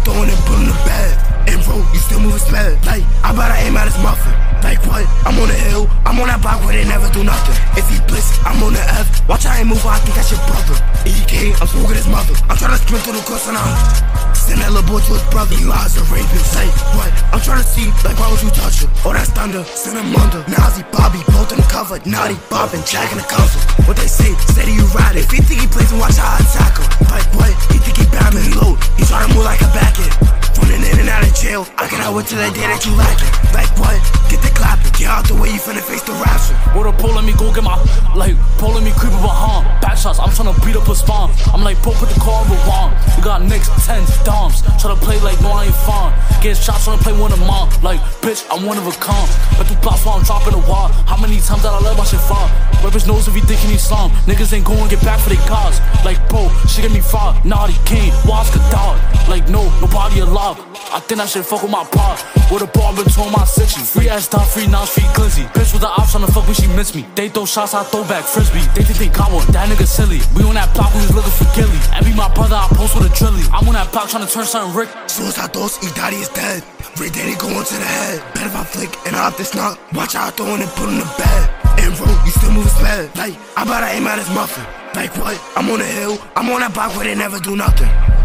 out throwing it, put him to bed. And bro, you still moving sped. Like, I better aim at his muffin. Like what? I'm on the hill, I'm on that block where they never do nothing. If he blitz, I'm on the F. Watch how he move, I think that's your brother. EK, I'm smoking his mother. I'm trying to sprint through the course and send that little boy to his brother. He lies a rapist. Say what? I'm trying to see, like why would you touch him? Oh, that's thunder, send him under. Nazi Bobby, both in the cover. Naughty bobbing, jacking the cover. What they say, steady you ride it. If he think he plays and watch how I attack him. Like what? He think he bad me, he load. He try to move like a back end. Running in and out of jail, I cannot wait till that day that you like it. Like what? Get the clapping, get out the way you finna face the rapture. With a pole, let me go get my, like, pole, let me creep up behind. Back shots, I'm tryna beat up a spawn. I'm like, bro, put the car over wrong. We got Knicks, 10s, Doms. Tryna play like, no, I ain't fine. Get shots, tryna play one of mine. Like, bitch, I'm one of a con. But through blocks while I'm dropping a wall. How many times that I let my shit fall? Rip his nose if he thinking he's slum. Niggas ain't going get back for their cars. Like, bro, she get me fried. Naughty King, Waska dog. Like, no, nobody alive. I think I should fuck with my pod. With a bar between my section. Free ass top, free now, free glizzy. Bitch with the ops tryna fuck me, she miss me. They throw shots, I throw back frisbee. They think they got one, that nigga silly. We on that block, we was looking for Gilly. And be my brother, I post with a drilly. I'm on that block tryna turn something Rick. Suicide thoughts, each daddy is dead. Ray Daddy going to the head. Bet if I flick and I up this knock, watch out throwing it, put him to bed. And bro, you still moving sped. Like, I better aim at his muffin. Like what? I'm on the hill, I'm on that block where they never do nothing.